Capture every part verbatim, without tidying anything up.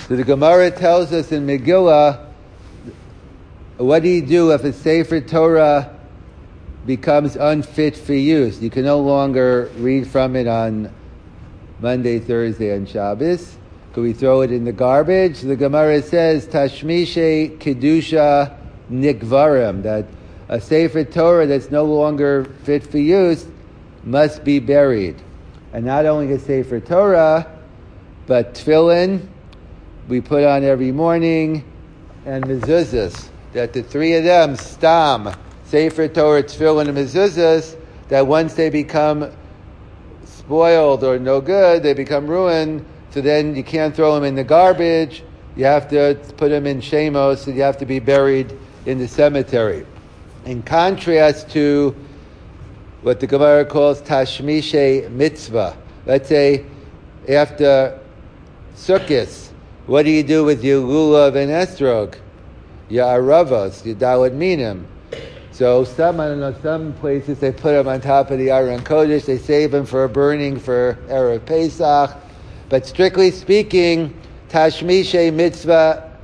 So the Gemara tells us in Megillah, what do you do if a Sefer Torah becomes unfit for use? You can no longer read from it on Monday, Thursday, and Shabbos. Could we throw it in the garbage? The Gemara says, Tashmishe Kedusha Nikvarim, that a Sefer Torah that's no longer fit for use must be buried. And not only a Sefer Torah, but tefillin we put on every morning, and mezuzahs, that the three of them, stam, Sefer Torah, tefillin, and mezuzahs, that once they become spoiled or no good, they become ruined, so then you can't throw them in the garbage, you have to put them in shemos, and you have to be buried in the cemetery. In contrast to what the Gemara calls tashmishe mitzvah. Let's say after Sukkot, what do you do with your lulav and estrog? Your aravos, your daled minim. So some, I don't know, some places they put them on top of the Aron Kodesh, they save them for a burning for Erev Pesach. But strictly speaking, tashmishe mitzvah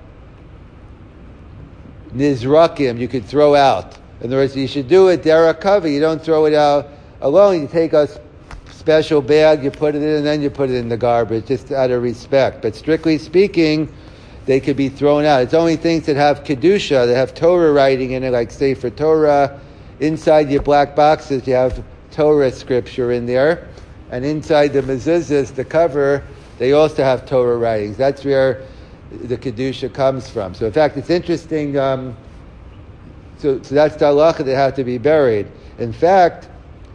nizrakim, you could throw out. In other words, you should do it derech kavod. You don't throw it out alone. You take a special bag, you put it in, and then you put it in the garbage, just out of respect. But strictly speaking, they could be thrown out. It's only things that have kedusha, that have Torah writing in it, like Sefer Torah. Inside your black boxes, you have Torah scripture in there, and inside the mezuzahs, the cover, they also have Torah writings. That's where the kedusha comes from. So, in fact, it's interesting. Um, so, so that's the halacha, they have to be buried. In fact,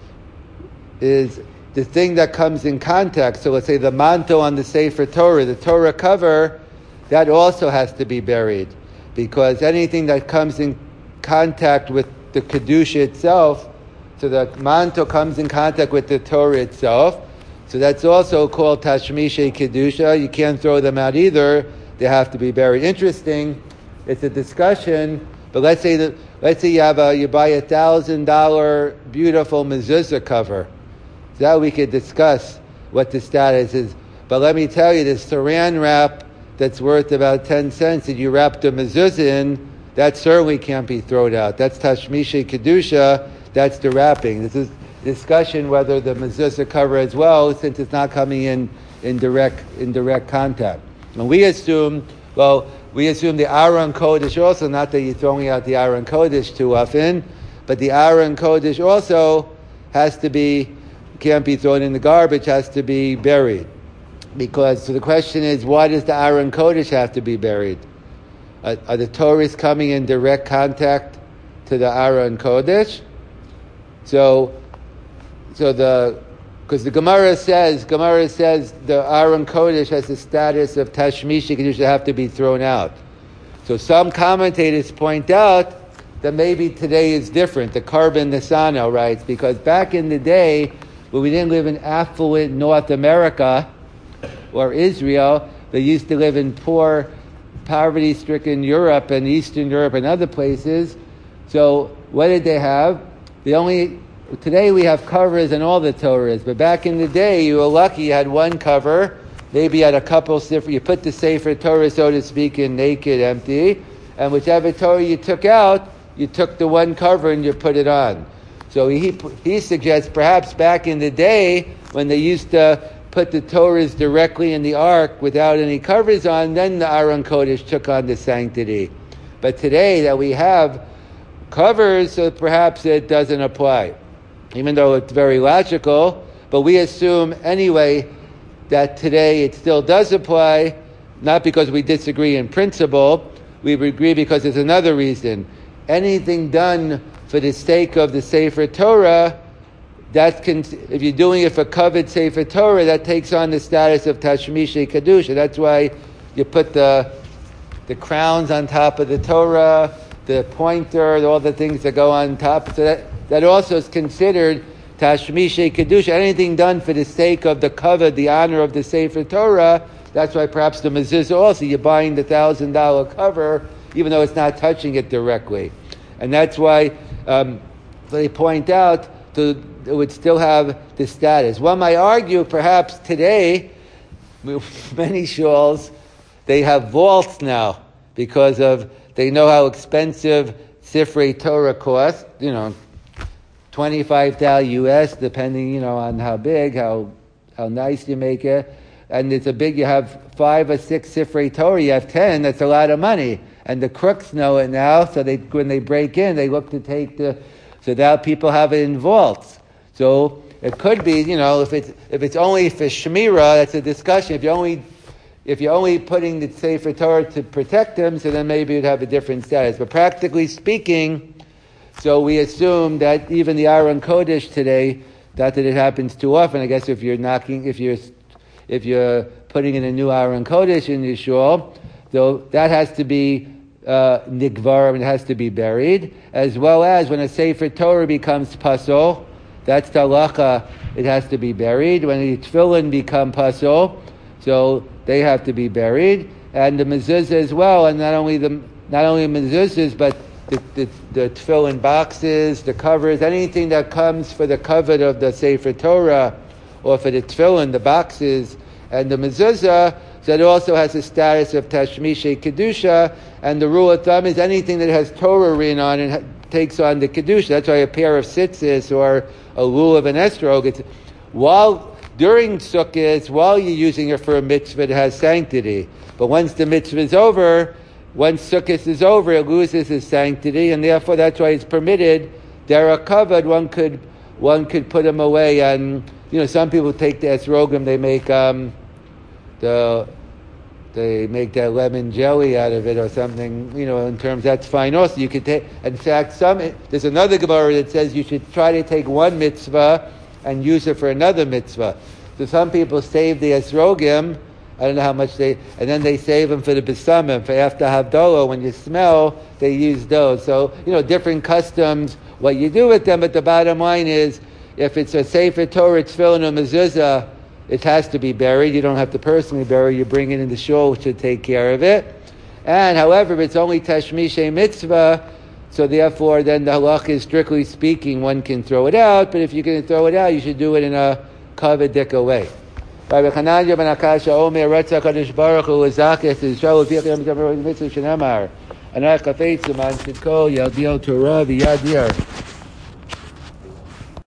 is the thing that comes in contact. So let's say the manto on the Sefer Torah, the Torah cover, that also has to be buried, because anything that comes in contact with the Kedusha itself, so the manto comes in contact with the Torah itself, so that's also called Tashmishe Kedusha. You can't throw them out either. They have to be buried. Interesting, it's a discussion, but let's say that let's say you have a you buy a thousand dollar beautiful mezuzah cover. So that we could discuss what the status is. But let me tell you, this saran wrap that's worth about ten cents that you wrap the mezuzah in, that certainly can't be thrown out. That's Tashmishe Kedusha, that's the wrapping. This is discussion whether the mezuzah cover as well, since it's not coming in in direct in direct contact. And we assume, well, we assume the Aron Kodesh also, not that you're throwing out the Aron Kodesh too often, but the Aron Kodesh also has to be, can't be thrown in the garbage, has to be buried. Because, so the question is, why does the Aron Kodesh have to be buried? Are, are the Torahs coming in direct contact to the Aron Kodesh? So, so the, because the Gemara says, Gemara says the Aron Kodesh has the status of Tashmishe Kedusha, have to be thrown out. So some commentators point out that maybe today is different. The Carbon Nisano writes, because back in the day, when we didn't live in affluent North America or Israel, they used to live in poor, poverty-stricken Europe and Eastern Europe and other places. So what did they have? The only today we have covers in all the Torahs, but back in the day you were lucky you had one cover, maybe you had a couple sefer, you put the Sefer Torah, so to speak, in naked, empty, and whichever Torah you took out, you took the one cover and you put it on. So he he suggests perhaps back in the day when they used to put the Torahs directly in the ark without any covers on, then the Aron Kodesh took on the sanctity. But today that we have covers, so perhaps it doesn't apply, even though it's very logical. But we assume anyway that today it still does apply, not because we disagree in principle, we agree because there's another reason. Anything done for the sake of the Sefer Torah, that's con- if you're doing it for covered Sefer Torah, that takes on the status of Tashmishe Kedusha. That's why you put the the crowns on top of the Torah, the pointer, all the things that go on top. So that, that also is considered Tashmishe Kedusha. Anything done for the sake of the covered, the honor of the Sefer Torah, that's why perhaps the mezuzah also, you're buying the thousand dollar cover, even though it's not touching it directly. And that's why um, they point out to, it would still have the status. One might argue perhaps today, many shuls, they have vaults now because of they know how expensive Sifrei Torah cost. You know, twenty-five thousand U S, depending, you know, on how big, how how nice you make it. And it's a big, you have five or six Sifrei Torah, you have ten, that's a lot of money. And the crooks know it now, so they when they break in, they look to take the, so now people have it in vaults. So it could be, you know, if it's if it's only for Shemira, that's a discussion. If you're only if you're only putting the Sefer Torah to protect them, so then maybe you'd have a different status. But practically speaking, so we assume that even the Aron Kodesh today, not that it happens too often. I guess if you're knocking, if you're if you're putting in a new Aron Kodesh in your shul, so that has to be uh, nigvar, and it has to be buried, as well as when a Sefer Torah becomes pasol, that's the halacha, it has to be buried. When the tefillin become pasol, so they have to be buried, and the mezuzah as well, and not only the not only mezuzahs, but the, the, the tefillin boxes, the covers, anything that comes for the cover of the Sefer Torah, or for the tefillin, the boxes, and the mezuzah, so it also has the status of tashmishe kedusha, and the rule of thumb is anything that has Torah written on it takes on the kedusha. That's why a pair of tzitzis or a lulav and estrog, it's, while during Sukkot, while you're using it for a mitzvah, it has sanctity. But once the mitzvah is over, once Sukkot is over, it loses its sanctity, and therefore that's why it's permitted. They're covered. One could one could put them away, and you know some people take the esrogim. They make um, the they make that lemon jelly out of it or something. You know, in terms that's fine. Also, you could take. In fact, some there's another Gemara that says you should try to take one mitzvah and use it for another mitzvah. So some people save the esrogim. I don't know how much they, and then they save them for the besamim, for after Havdalah, when you smell, they use those. So, you know, different customs, what you do with them, but the bottom line is, if it's a Sefer Torah, tefillin, or mezuzah, it has to be buried. You don't have to personally bury, you bring it in the shul, which should take care of it. And however, if it's only tashmishe mitzvah, so therefore then the halach is, strictly speaking, one can throw it out, but if you're going to throw it out, you should do it in a kavadika way. Rabbi Chananya ben Akasha Omer Ratzah Kadosh Baruch Hu L'Zachis Yisrael V'Yich Yom Tov Mitzvah Shenamar Anach Chafetz L'Man Shidkol Yal Diel Torah V'Yad Yer